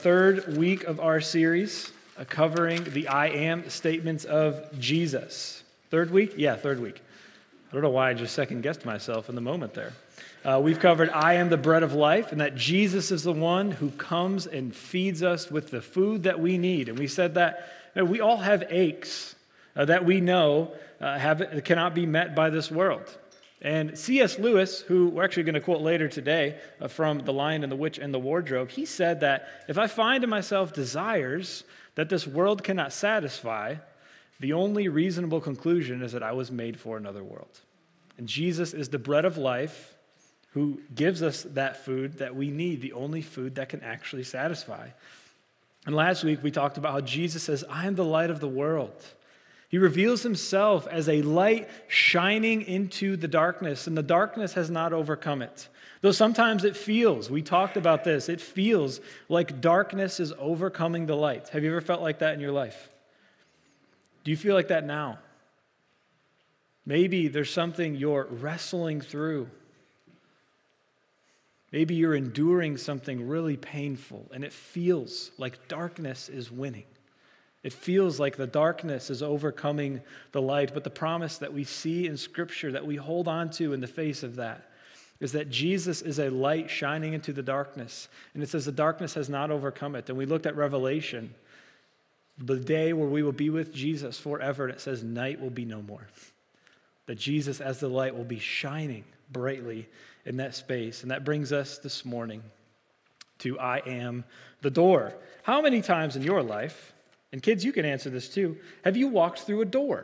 Third week of our series covering the I am statements of Jesus. Third week? Yeah, third week. I don't know why I just second-guessed myself in the moment there. We've covered I am the bread of life, and that Jesus is the one who comes and feeds us with the food that we need. And we said that we all have aches that we know cannot be met by this world. And C.S. Lewis, who we're actually going to quote later today from The Lion and the Witch and the Wardrobe, he said that if I find in myself desires that this world cannot satisfy, the only reasonable conclusion is that I was made for another world. And Jesus is the bread of life who gives us that food that we need, the only food that can actually satisfy. And last week we talked about how Jesus says, I am the light of the world. He reveals himself as a light shining into the darkness, and the darkness has not overcome it. Though sometimes we talked about this, it feels like darkness is overcoming the light. Have you ever felt like that in your life? Do you feel like that now? Maybe there's something you're wrestling through. Maybe you're enduring something really painful, and it feels like darkness is winning. It feels like the darkness is overcoming the light, but the promise that we see in Scripture that we hold on to in the face of that is that Jesus is a light shining into the darkness. And it says the darkness has not overcome it. And we looked at Revelation, the day where we will be with Jesus forever, and it says night will be no more. That Jesus as the light will be shining brightly in that space. And that brings us this morning to I am the door. How many times in your life, and kids, you can answer this too, have you walked through a door?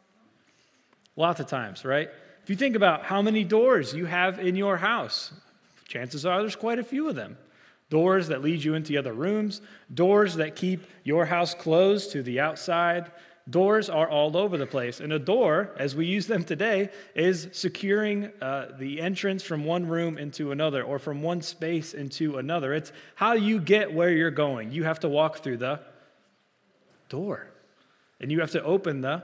Lots of times, right? If you think about how many doors you have in your house, chances are there's quite a few of them. Doors that lead you into other rooms, doors that keep your house closed to the outside. Doors are all over the place. And a door, as we use them today, is securing the entrance from one room into another or from one space into another. It's how you get where you're going. You have to walk through the door. And you have to open the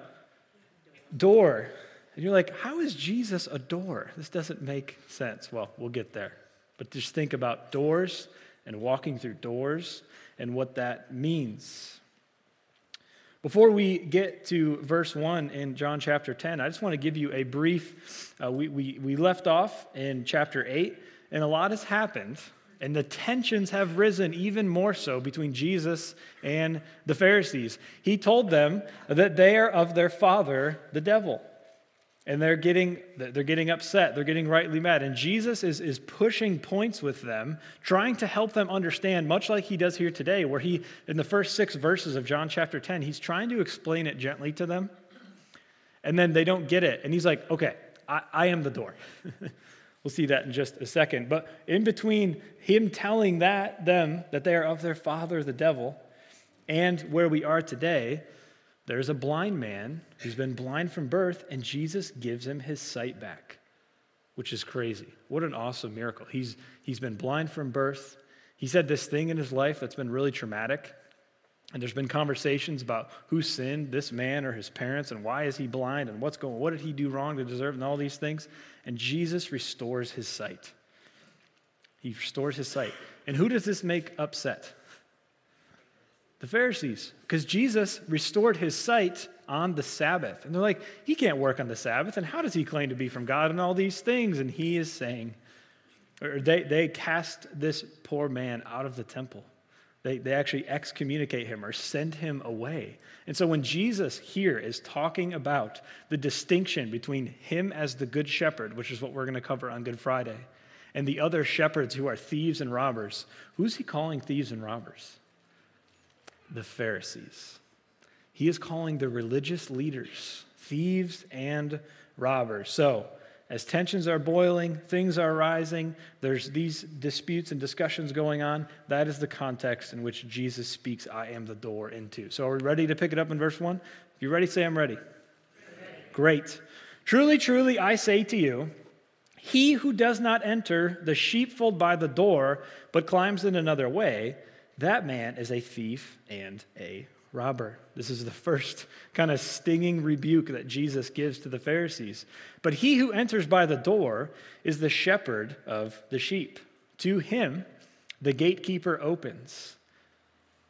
door. And you're like, how is Jesus a door? This doesn't make sense. Well, we'll get there. But just think about doors and walking through doors and what that means. Before we get to verse 1 in John chapter 10, I just want to give you a brief, we left off in chapter 8, and a lot has happened. And the tensions have risen even more so between Jesus and the Pharisees. He told them that they are of their father, the devil. And they're getting upset. They're getting rightly mad. And Jesus is pushing points with them, trying to help them understand, much like he does here today, where he, in the first 6 verses of John chapter 10, he's trying to explain it gently to them. And then they don't get it. And he's like, okay, I am the door. We'll see that in just a second. But in between him telling them that they are of their father, the devil, and where we are today, there's a blind man who's been blind from birth, and Jesus gives him his sight back, which is crazy. What an awesome miracle. He's been blind from birth. He's had this thing in his life that's been really traumatic. And there's been conversations about who sinned, this man or his parents, and why is he blind, and what did he do wrong to deserve, and all these things. And Jesus restores his sight. He restores his sight. And who does this make upset? The Pharisees. Because Jesus restored his sight on the Sabbath. And they're like, he can't work on the Sabbath, and how does he claim to be from God and all these things? And he is saying, or they cast this poor man out of the temple. They actually excommunicate him or send him away. And so when Jesus here is talking about the distinction between him as the good shepherd, which is what we're going to cover on Good Friday, and the other shepherds who are thieves and robbers, who's he calling thieves and robbers? The Pharisees. He is calling the religious leaders thieves and robbers. So, as tensions are boiling, things are rising, there's these disputes and discussions going on. That is the context in which Jesus speaks, I am the door into. So are we ready to pick it up in verse 1? If you're ready, say I'm ready. Great. Truly, truly, I say to you, he who does not enter the sheepfold by the door, but climbs in another way, that man is a thief and a robber. This is the first kind of stinging rebuke that Jesus gives to the Pharisees. But he who enters by the door is the shepherd of the sheep. To him, the gatekeeper opens.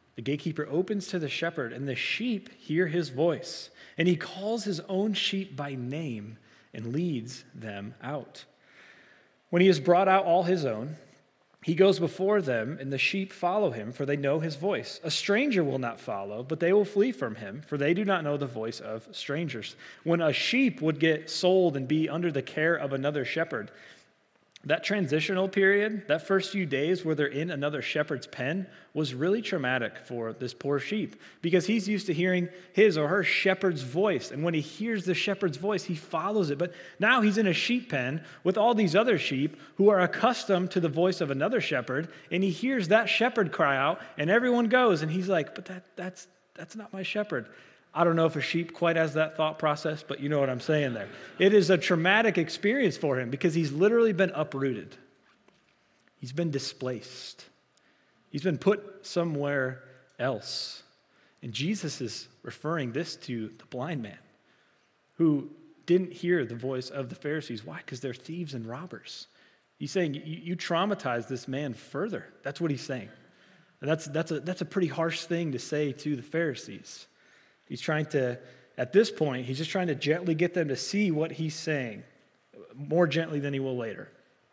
The gatekeeper opens to the shepherd, and the sheep hear his voice. And he calls his own sheep by name and leads them out. When he has brought out all his own, he goes before them, and the sheep follow him, for they know his voice. A stranger will not follow, but they will flee from him, for they do not know the voice of strangers. When a sheep would get sold and be under the care of another shepherd, that transitional period, that first few days where they're in another shepherd's pen, was really traumatic for this poor sheep because he's used to hearing his or her shepherd's voice. And when he hears the shepherd's voice, he follows it. But now he's in a sheep pen with all these other sheep who are accustomed to the voice of another shepherd. And he hears that shepherd cry out, and everyone goes. And he's like, but that's not my shepherd. I don't know if a sheep quite has that thought process, but you know what I'm saying there. It is a traumatic experience for him because he's literally been uprooted. He's been displaced. He's been put somewhere else. And Jesus is referring this to the blind man who didn't hear the voice of the Pharisees. Why? Because they're thieves and robbers. He's saying, you traumatize this man further. That's what he's saying. And that's a pretty harsh thing to say to the Pharisees. He's trying to, at this point, he's just trying to gently get them to see what he's saying, more gently than he will later.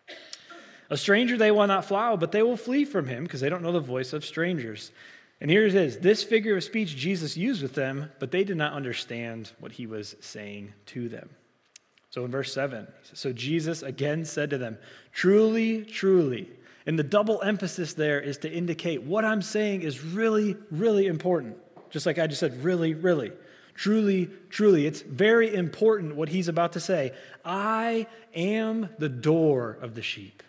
A stranger they will not follow, but they will flee from him because they don't know the voice of strangers. And here it is, this figure of speech Jesus used with them, but they did not understand what he was saying to them. So in verse 7, he says, so Jesus again said to them, truly, truly. And the double emphasis there is to indicate what I'm saying is really, really important. Just like I just said, really, really, truly, truly. It's very important what he's about to say. I am the door of the sheep.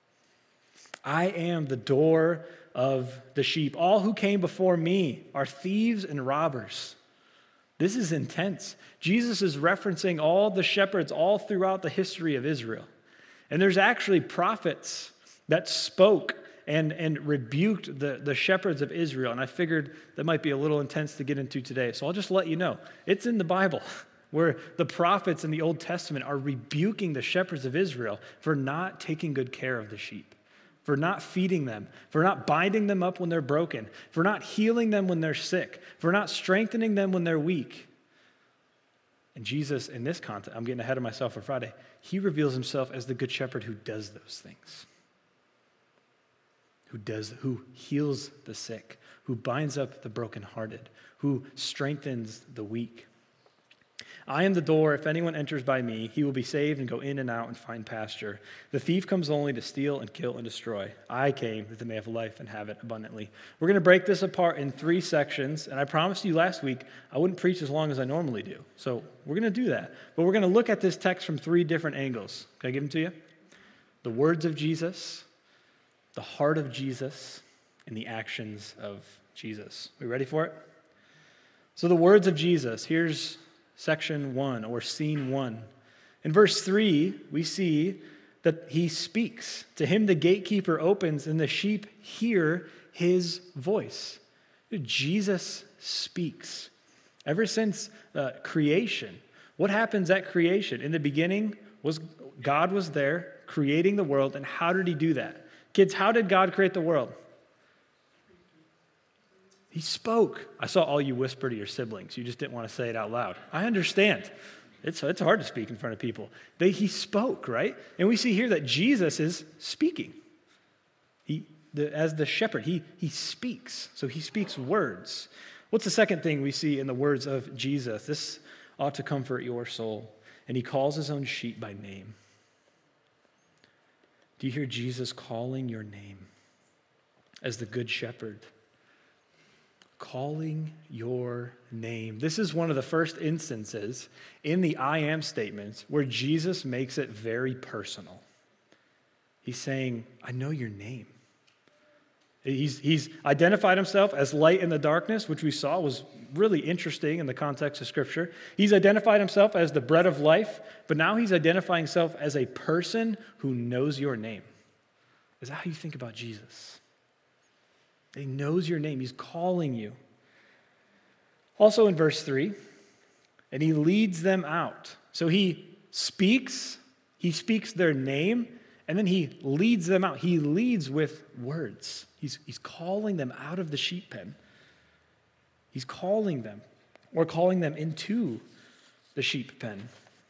I am the door of the sheep. All who came before me are thieves and robbers. This is intense. Jesus is referencing all the shepherds all throughout the history of Israel. And there's actually prophets that spoke and rebuked the shepherds of Israel. And I figured that might be a little intense to get into today. So I'll just let you know. It's in the Bible where the prophets in the Old Testament are rebuking the shepherds of Israel for not taking good care of the sheep, for not feeding them, for not binding them up when they're broken, for not healing them when they're sick, for not strengthening them when they're weak. And Jesus, in this context, I'm getting ahead of myself for Friday, he reveals himself as the good shepherd who does those things. Who heals the sick, who binds up the brokenhearted, who strengthens the weak. I am the door. If anyone enters by me, he will be saved and go in and out and find pasture. The thief comes only to steal and kill and destroy. I came that they may have life and have it abundantly. We're going to break this apart in 3 sections, and I promised you last week I wouldn't preach as long as I normally do. So we're going to do that. But we're going to look at this text from 3 different angles. Can I give them to you? The words of Jesus, the heart of Jesus, and the actions of Jesus. We ready for it? So the words of Jesus, here's section 1 or scene 1. In verse 3, we see that he speaks. To him the gatekeeper opens and the sheep hear his voice. Jesus speaks. Ever since creation, what happens at creation? In the beginning, God was there creating the world, and how did he do that? Kids, how did God create the world? He spoke. I saw all you whisper to your siblings. You just didn't want to say it out loud. I understand. It's hard to speak in front of people. He spoke, right? And we see here that Jesus is speaking. As the shepherd, he speaks. So he speaks words. What's the second thing we see in the words of Jesus? This ought to comfort your soul. And he calls his own sheep by name. Do you hear Jesus calling your name as the good shepherd? Calling your name. This is one of the first instances in the I am statements where Jesus makes it very personal. He's saying, I know your name. He's identified himself as light in the darkness, which we saw was really interesting in the context of Scripture. He's identified himself as the bread of life, but now he's identifying himself as a person who knows your name. Is that how you think about Jesus? He knows your name. He's calling you. Also in verse 3, and he leads them out. So he speaks their name, and then he leads them out. He leads with words. He's calling them out of the sheep pen. He's calling them, or calling them into the sheep pen.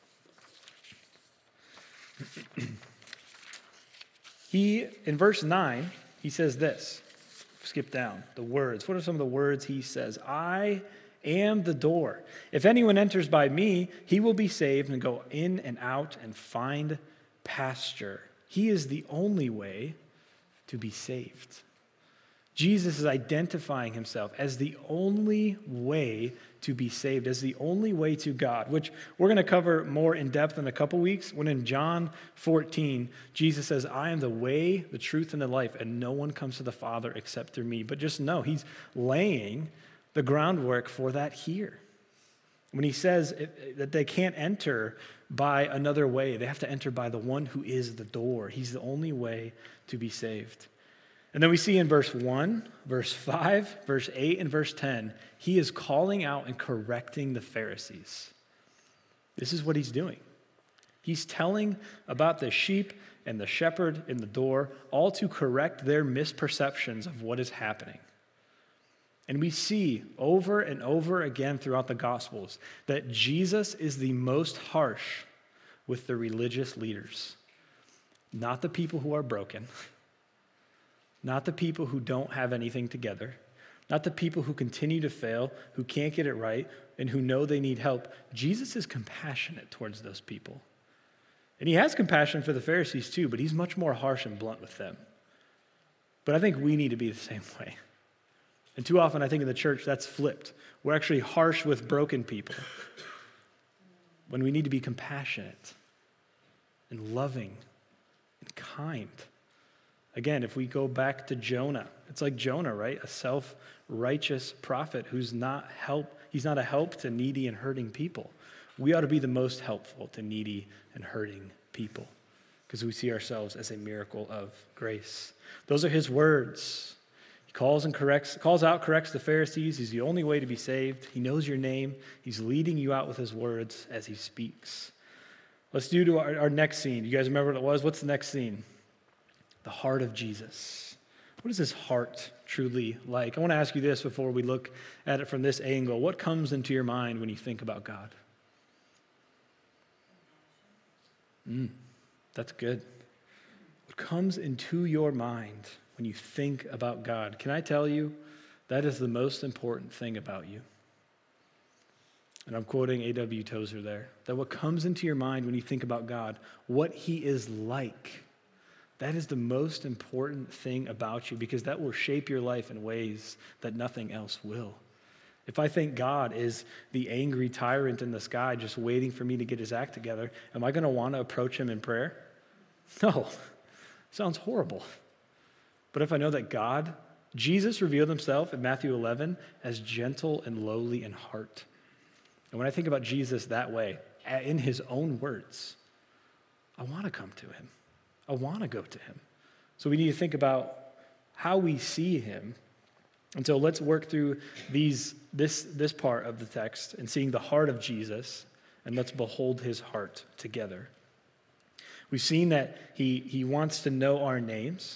In verse 9, he says this. Skip down. The words. What are some of the words he says? I am the door. If anyone enters by me, he will be saved and go in and out and find pasture. He is the only way to be saved. Jesus is identifying himself as the only way to be saved, as the only way to God, which we're going to cover more in depth in a couple weeks, when in John 14, Jesus says, I am the way, the truth, and the life, and no one comes to the Father except through me. But just know, he's laying the groundwork for that here. When he says that they can't enter by another way, they have to enter by the one who is the door. He's the only way to be saved. And then we see in verse 1, verse 5, verse 8, and verse 10, he is calling out and correcting the Pharisees. This is what he's doing. He's telling about the sheep and the shepherd in the door, all to correct their misperceptions of what is happening. And we see over and over again throughout the Gospels that Jesus is the most harsh with the religious leaders, not the people who are broken, not the people who don't have anything together, not the people who continue to fail, who can't get it right, and who know they need help. Jesus is compassionate towards those people. And he has compassion for the Pharisees too, but he's much more harsh and blunt with them. But I think we need to be the same way. And too often, I think in the church, that's flipped. We're actually harsh with broken people when we need to be compassionate and loving and kind. Again, if we go back to Jonah, it's like Jonah, right? A self-righteous prophet who's not he's not a help to needy and hurting people. We ought to be the most helpful to needy and hurting people because we see ourselves as a miracle of grace. Those are his words. He calls out, corrects the Pharisees. He's the only way to be saved. He knows your name. He's leading you out with his words as he speaks. Let's do to our next scene. You guys remember what it was? What's the next scene? The heart of Jesus. What is his heart truly like? I want to ask you this before we look at it from this angle. What comes into your mind when you think about God? That's good. What comes into your mind when you think about God? Can I tell you, that is the most important thing about you. And I'm quoting A.W. Tozer there, that what comes into your mind when you think about God, what he is like, that is the most important thing about you because that will shape your life in ways that nothing else will. If I think God is the angry tyrant in the sky just waiting for me to get his act together, am I going to want to approach him in prayer? No. Sounds horrible. But if I know that Jesus revealed himself in Matthew 11 as gentle and lowly in heart. And when I think about Jesus that way, in his own words, I want to come to him. I want to go to him. So we need to think about how we see him. And so let's work through this part of the text and seeing the heart of Jesus, and let's behold his heart together. We've seen that he wants to know our names,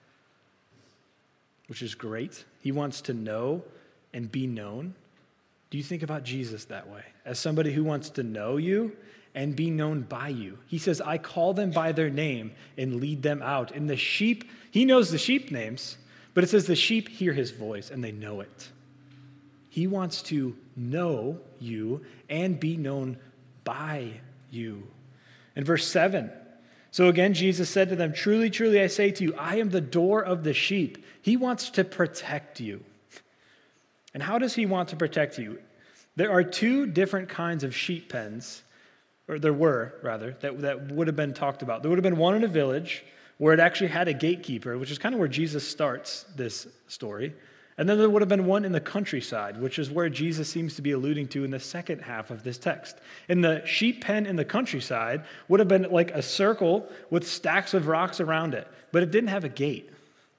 which is great. He wants to know and be known. Do you think about Jesus that way? As somebody who wants to know you and be known by you. He says, I call them by their name and lead them out. And the sheep, he knows the sheep names, but it says the sheep hear his voice and they know it. He wants to know you and be known by you. In verse 7, so again, Jesus said to them, truly, truly, I say to you, I am the door of the sheep. He wants to protect you. And how does he want to protect you? There are two different kinds of sheep pens, or there were, rather, that would have been talked about. There would have been one in a village where it actually had a gatekeeper, which is kind of where Jesus starts this story. And then there would have been one in the countryside, which is where Jesus seems to be alluding to in the second half of this text. In the sheep pen in the countryside would have been like a circle with stacks of rocks around it, but it didn't have a gate.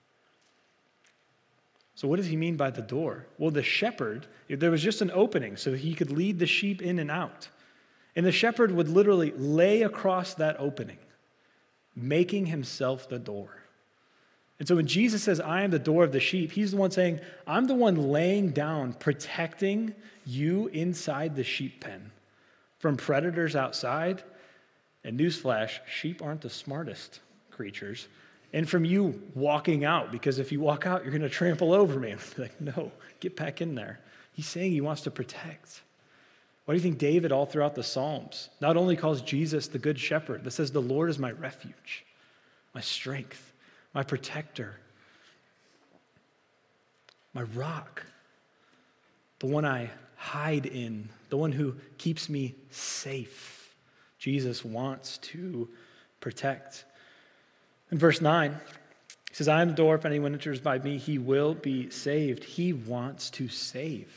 So what does he mean by the door? Well, the shepherd, there was just an opening so he could lead the sheep in and out. And the shepherd would literally lay across that opening, making himself the door. And so when Jesus says, I am the door of the sheep, he's the one saying, I'm the one laying down, protecting you inside the sheep pen from predators outside. And newsflash, sheep aren't the smartest creatures. And from you walking out, because if you walk out, you're going to trample over me. I'm like, no, get back in there. He's saying he wants to protect. Why do you think David, all throughout the Psalms, not only calls Jesus the good shepherd, but says the Lord is my refuge, my strength, my protector, my rock, the one I hide in, the one who keeps me safe. Jesus wants to protect. In verse 9, he says, I am the door. If anyone enters by me, he will be saved. He wants to save.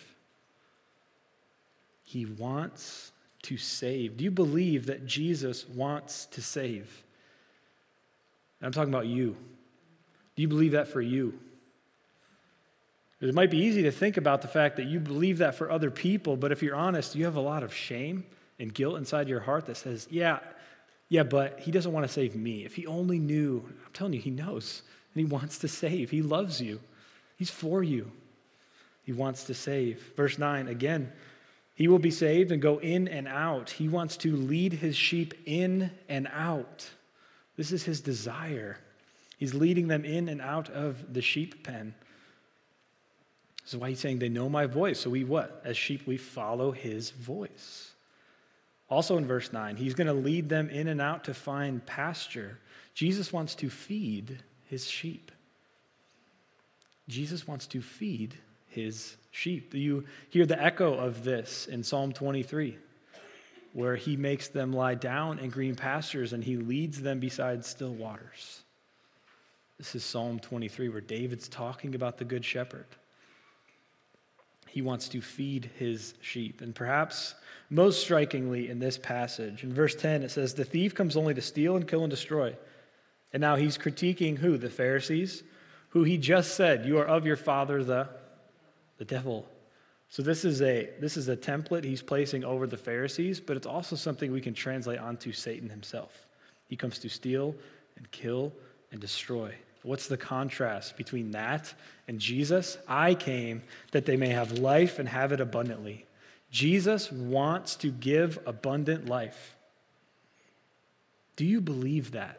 He wants to save. Do you believe that Jesus wants to save? And I'm talking about you. Do you believe that for you? It might be easy to think about the fact that you believe that for other people, but if you're honest, you have a lot of shame and guilt inside your heart that says, yeah, but he doesn't want to save me. If he only knew, I'm telling you, he knows, and he wants to save. He loves you. He's for you. He wants to save. Verse 9, again, he will be saved and go in and out. He wants to lead his sheep in and out. This is his desire. He's leading them in and out of the sheep pen. This is why he's saying they know my voice. So we what? As sheep, we follow his voice. Also in verse 9, he's going to lead them in and out to find pasture. Jesus wants to feed his sheep. Jesus wants to feed his sheep. You hear the echo of this in Psalm 23, where he makes them lie down in green pastures and he leads them beside still waters. This is Psalm 23, where David's talking about the Good Shepherd. He wants to feed his sheep. And perhaps most strikingly in this passage, in verse 10, it says, the thief comes only to steal and kill and destroy. And now he's critiquing who? The Pharisees, who he just said, you are of your father, the devil. So this is a template he's placing over the Pharisees, but it's also something we can translate onto Satan himself. He comes to steal and kill and destroy. What's the contrast between that and Jesus? I came that they may have life and have it abundantly. Jesus wants to give abundant life. Do you believe that?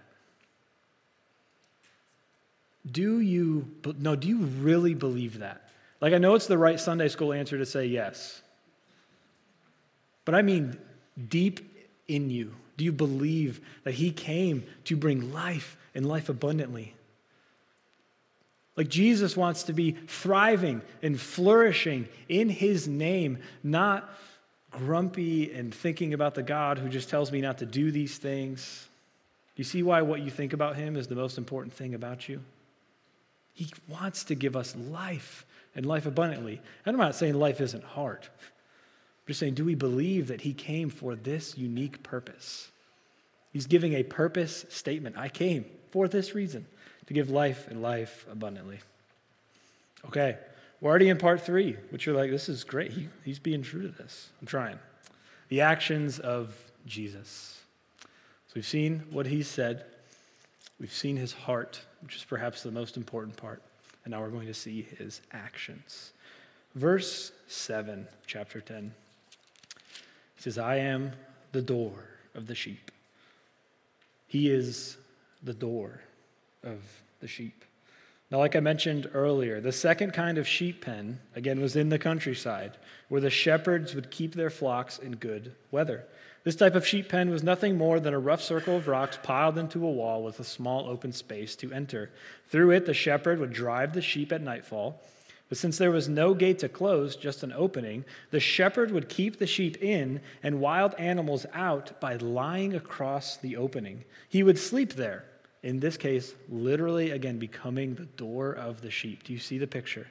Do you really believe that? Like, I know it's the right Sunday school answer to say yes. But I mean, deep in you, do you believe that he came to bring life and life abundantly? Like, Jesus wants to be thriving and flourishing in his name, not grumpy and thinking about the God who just tells me not to do these things. Do you see why what you think about him is the most important thing about you? He wants to give us life and life abundantly. And I'm not saying life isn't hard. I'm just saying, do we believe that he came for this unique purpose? He's giving a purpose statement. I came for this reason, to give life and life abundantly. Okay, we're already in part 3, which you're like, this is great. He's being true to this. I'm trying. The actions of Jesus. So we've seen what he said. We've seen his heart, which is perhaps the most important part. And now we're going to see his actions. Verse 7, chapter 10. He says, I am the door of the sheep. He is the door of the sheep. Now, like I mentioned earlier, the second kind of sheep pen, again, was in the countryside, where the shepherds would keep their flocks in good weather. This type of sheep pen was nothing more than a rough circle of rocks piled into a wall with a small open space to enter. Through it, the shepherd would drive the sheep at nightfall. But since there was no gate to close, just an opening, the shepherd would keep the sheep in and wild animals out by lying across the opening. He would sleep there. In this case, literally, again, becoming the door of the sheep. Do you see the picture?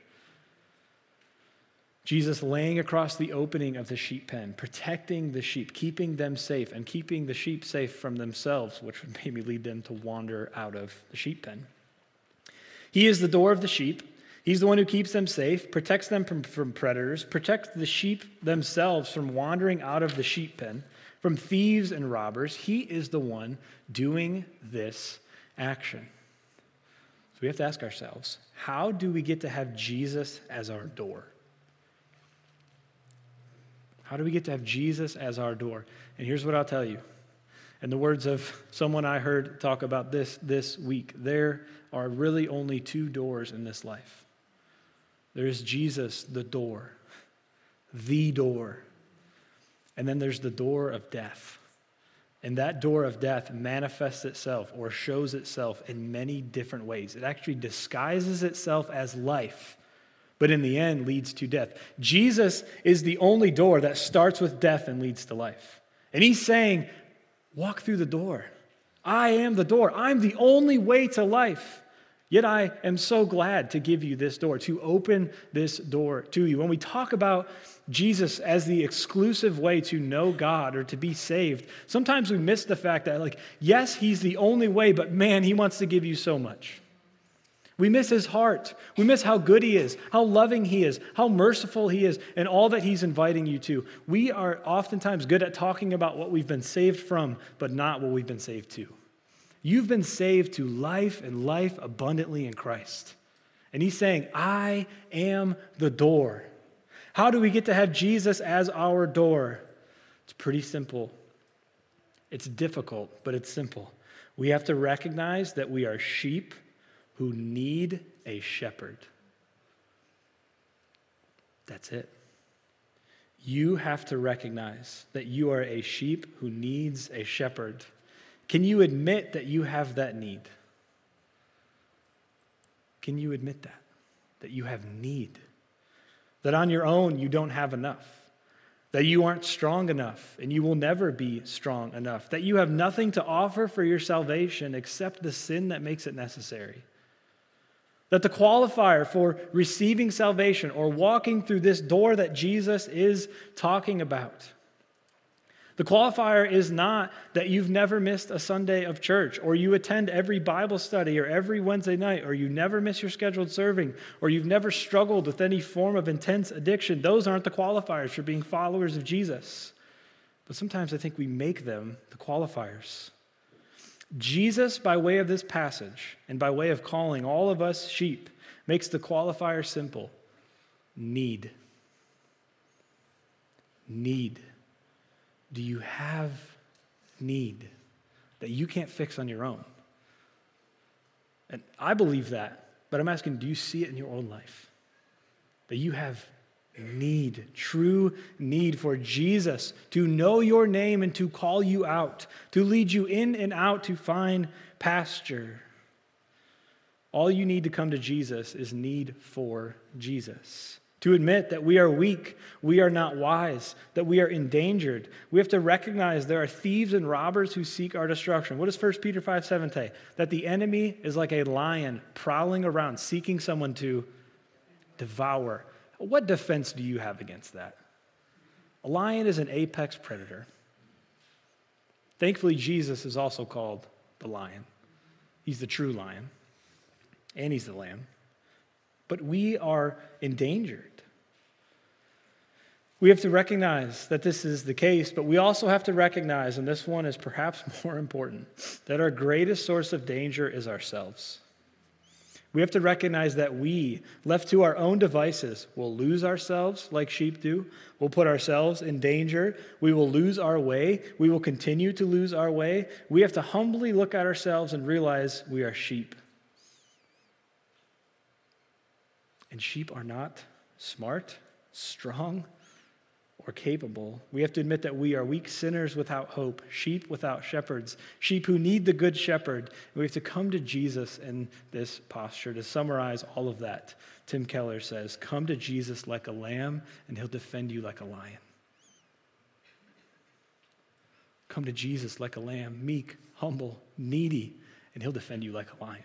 Jesus laying across the opening of the sheep pen, protecting the sheep, keeping them safe, and keeping the sheep safe from themselves, which would maybe lead them to wander out of the sheep pen. He is the door of the sheep. He's the one who keeps them safe, protects them from predators, protects the sheep themselves from wandering out of the sheep pen, from thieves and robbers. He is the one doing this action. So we have to ask ourselves, how do we get to have Jesus as our door? How do we get to have Jesus as our door? And here's what I'll tell you. In the words of someone I heard talk about this week, there are really only two doors in this life. There's Jesus, the door. And then there's the door of death. And that door of death manifests itself or shows itself in many different ways. It actually disguises itself as life, but in the end leads to death. Jesus is the only door that starts with death and leads to life. And he's saying, walk through the door. I am the door. I'm the only way to life. Yet I am so glad to give you this door, to open this door to you. When we talk about Jesus as the exclusive way to know God or to be saved, sometimes we miss the fact that, yes, he's the only way, but man, he wants to give you so much. We miss his heart. We miss how good he is, how loving he is, how merciful he is, and all that he's inviting you to. We are oftentimes good at talking about what we've been saved from, but not what we've been saved to. You've been saved to life and life abundantly in Christ. And he's saying, I am the door. How do we get to have Jesus as our door? It's pretty simple. It's difficult, but it's simple. We have to recognize that we are sheep who need a shepherd. That's it. You have to recognize that you are a sheep who needs a shepherd. Can you admit that you have that need? Can you admit that you have need? That on your own you don't have enough? That you aren't strong enough and you will never be strong enough? That you have nothing to offer for your salvation except the sin that makes it necessary? That the qualifier for receiving salvation or walking through this door that Jesus is talking about, the qualifier is not that you've never missed a Sunday of church, or you attend every Bible study or every Wednesday night, or you never miss your scheduled serving, or you've never struggled with any form of intense addiction. Those aren't the qualifiers for being followers of Jesus. But sometimes I think we make them the qualifiers. Jesus, by way of this passage, and by way of calling all of us sheep, makes the qualifier simple. Need. Need. Do you have need that you can't fix on your own? And I believe that, but I'm asking, do you see it in your own life? That you have need, true need for Jesus to know your name and to call you out, to lead you in and out to find pasture. All you need to come to Jesus is need for Jesus. To admit that we are weak, we are not wise, that we are endangered. We have to recognize there are thieves and robbers who seek our destruction. What does 1 Peter 5:7 say? That the enemy is like a lion prowling around, seeking someone to devour. What defense do you have against that? A lion is an apex predator. Thankfully, Jesus is also called the lion. He's the true lion, and he's the lamb. But we are endangered. We have to recognize that this is the case, but we also have to recognize, and this one is perhaps more important, that our greatest source of danger is ourselves. We have to recognize that we, left to our own devices, will lose ourselves like sheep do. We'll put ourselves in danger. We will lose our way. We will continue to lose our way. We have to humbly look at ourselves and realize we are sheep. And sheep are not smart, strong, or capable. We have to admit that we are weak sinners without hope, sheep without shepherds, sheep who need the good shepherd. And we have to come to Jesus in this posture. To summarize all of that, Tim Keller says, come to Jesus like a lamb, and he'll defend you like a lion. Come to Jesus like a lamb, meek, humble, needy, and he'll defend you like a lion.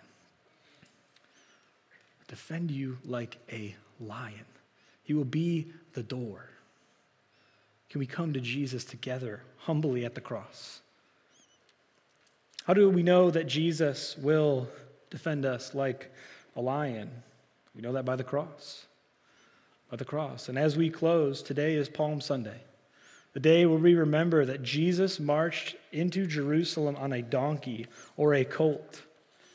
Defend you like a lion. He will be the door. Can we come to Jesus together, humbly at the cross? How do we know that Jesus will defend us like a lion? We know that by the cross. By the cross. And as we close, today is Palm Sunday, the day where we remember that Jesus marched into Jerusalem on a donkey or a colt.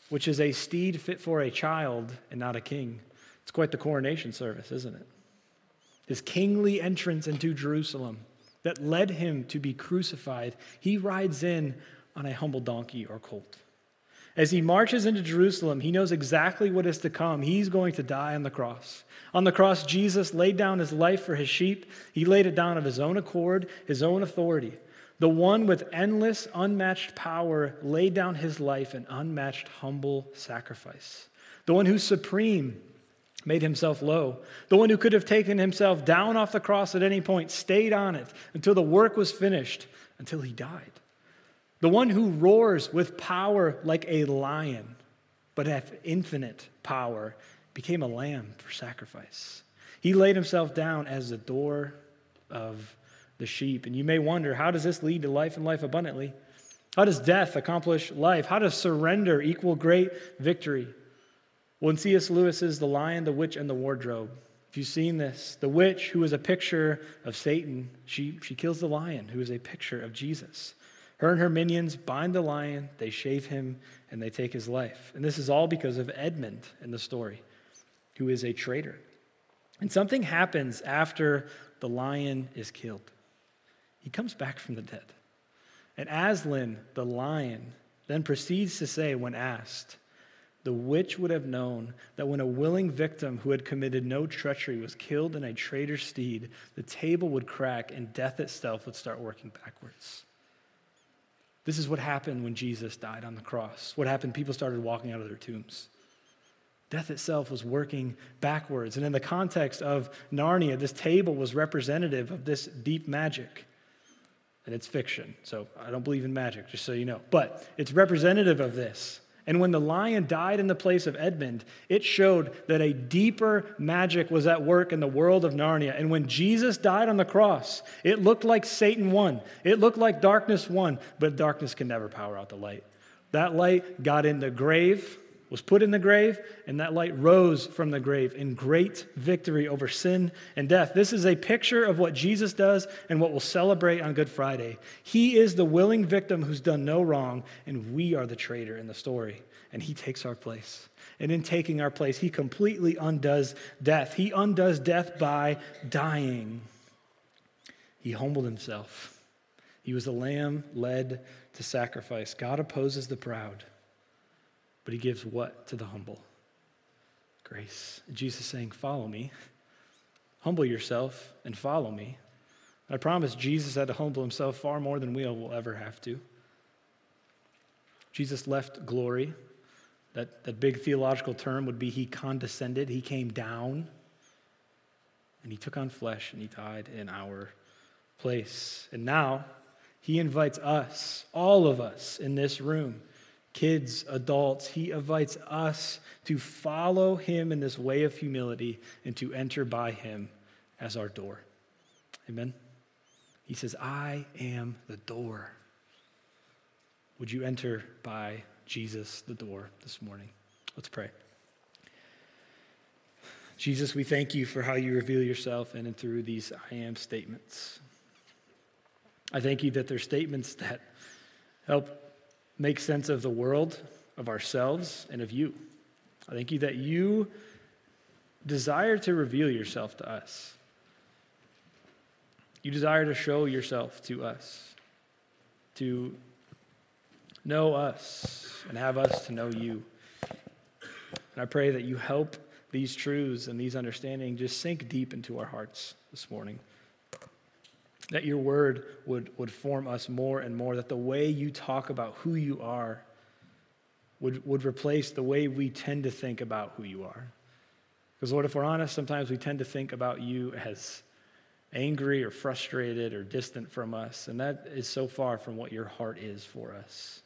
which is a steed fit for a child and not a king. It's quite the coronation service, isn't it? His kingly entrance into Jerusalem that led him to be crucified, he rides in on a humble donkey or colt. As he marches into Jerusalem, he knows exactly what is to come. He's going to die on the cross. On the cross, Jesus laid down his life for his sheep. He laid it down of his own accord, his own authority. The one with endless, unmatched power laid down his life in unmatched, humble sacrifice. The one who's supreme made himself low. The one who could have taken himself down off the cross at any point stayed on it until the work was finished, until he died. The one who roars with power like a lion, but have infinite power, became a lamb for sacrifice. He laid himself down as the door of the sheep. And you may wonder, how does this lead to life and life abundantly? How does death accomplish life? How does surrender equal great victory? Well, in C.S. Lewis's The Lion, the Witch, and the Wardrobe, if you've seen this, the witch, who is a picture of Satan, she kills the lion, who is a picture of Jesus. Her and her minions bind the lion, they shave him, and they take his life. And this is all because of Edmund in the story, who is a traitor. And something happens after the lion is killed. He comes back from the dead. And Aslan, the lion, then proceeds to say, when asked, the witch would have known that when a willing victim who had committed no treachery was killed in a traitor's stead, the table would crack and death itself would start working backwards. This is what happened when Jesus died on the cross. What happened? People started walking out of their tombs. Death itself was working backwards. And in the context of Narnia, this table was representative of this deep magic. And it's fiction, so I don't believe in magic, just so you know. But it's representative of this. And when the lion died in the place of Edmund, it showed that a deeper magic was at work in the world of Narnia. And when Jesus died on the cross, it looked like Satan won. It looked like darkness won, but darkness can never power out the light. That light got in the grave, was put in the grave, and that light rose from the grave in great victory over sin and death. This is a picture of what Jesus does and what we'll celebrate on Good Friday. He is the willing victim who's done no wrong, and we are the traitor in the story, and he takes our place. And in taking our place, he completely undoes death. He undoes death by dying. He humbled himself. He was a lamb led to sacrifice. God opposes the proud, but he gives what to the humble? Grace. And Jesus is saying, follow me. Humble yourself and follow me. And I promise Jesus had to humble himself far more than we will ever have to. Jesus left glory. That big theological term would be he condescended. He came down and he took on flesh and he died in our place. And now he invites us, all of us in this room, kids, adults, he invites us to follow him in this way of humility and to enter by him as our door. Amen? He says, I am the door. Would you enter by Jesus, the door, this morning? Let's pray. Jesus, we thank you for how you reveal yourself in and through these I am statements. I thank you that they're statements that help make sense of the world, of ourselves, and of you. I thank you that you desire to reveal yourself to us. You desire to show yourself to us, to know us, and have us to know you. And I pray that you help these truths and these understandings just sink deep into our hearts this morning. That your word would form us more and more, that the way you talk about who you are would replace the way we tend to think about who you are. Because Lord, if we're honest, sometimes we tend to think about you as angry or frustrated or distant from us, and that is so far from what your heart is for us.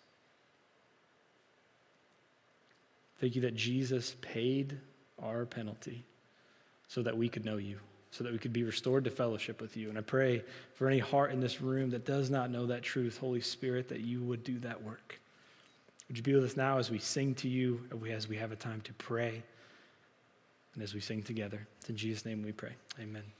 Thank you that Jesus paid our penalty so that we could know you, so that we could be restored to fellowship with you. And I pray for any heart in this room that does not know that truth, Holy Spirit, that you would do that work. Would you be with us now as we sing to you, as we have a time to pray, and as we sing together? It's in Jesus' name we pray. Amen.